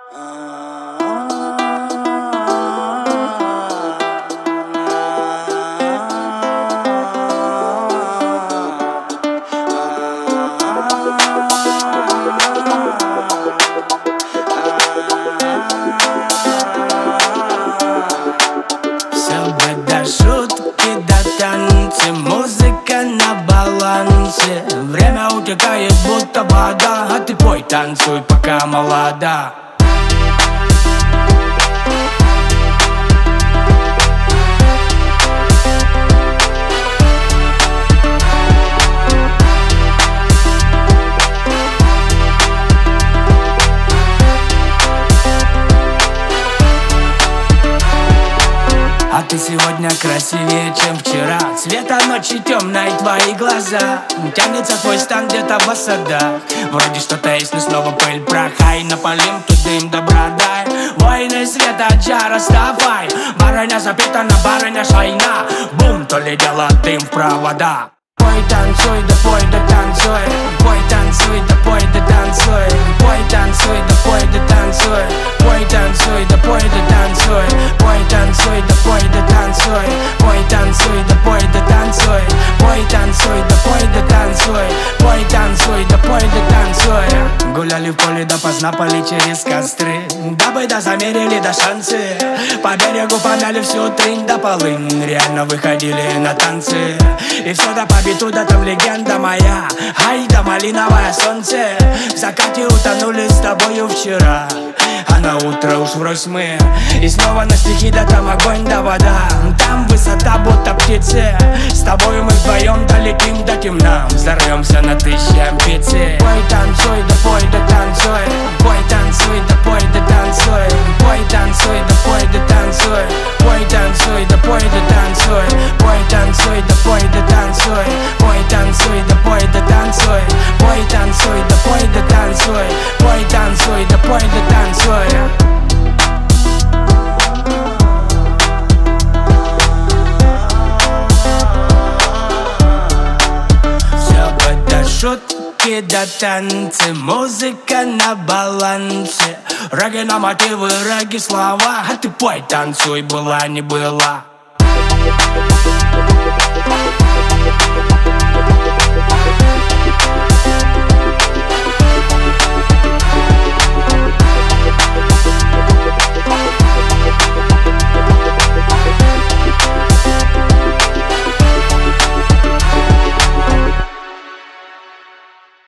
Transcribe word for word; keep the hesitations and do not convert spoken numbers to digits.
Шутки до танцы, музыка на балансе. Время утекает, будто вода, а ты пой, танцуй, пока молода. А ты сегодня красивее, чем вчера. Цвета ночи темной твои глаза. Тянется твой стан где-то в осадах. Вроде что-то есть, но снова пыль, прах. Ай, напалим, тут дым, добра дай. Воины света, джара, вставай. Барыня запитана, барыня шайна. Бум, то ли дело дым в провода. Пой, танцуй, да пой, да танцуй. Пой, танцуй, да пой, да танцуй. Пой, танцуй, да пой, да танцуй. Пой, танцуй, да пой, да танцуй. Пой, танцуй, да пой, да танцуй. Пой, танцуй, да пой, да танцуй. Пой, танцуй, да пой, да танцуй. Пой, танцуй, да пой, да танцуй. Гуляли в поле допоздна, поли через костры. Дабы да замерили до шансы. По берегу помяли всю трынь до полынь. Реально выходили на танцы. И все до побиту, да там легенда моя. Ай, да малиновое солнце. В закате утонули с тобою вчера. А на утро уж врозь мы. И снова на стихи, да там огонь, да вода. Там высота, будто птицы. С тобою мы вдвоем долетим до темна. Взорвемся на тысячи амбиций. Пой, танцуй, да пой, да танцуй. Пой, танцуй, да пой, да танцуй. Пой, танцуй, да пой, да танцуй. Пой, танцуй, да пой, да танцуй. Пой, танцуй, да пой, да танцуй. Пой, танцуй, да пой, да танцуй. Пой, танцуй, да пой, да танцуй. Пой, танцуй, да пой, да танцуй. Шутки да танцы, музыка на балансе. Регги на мотивы, регги слова. А ты пой, танцуй, была не была.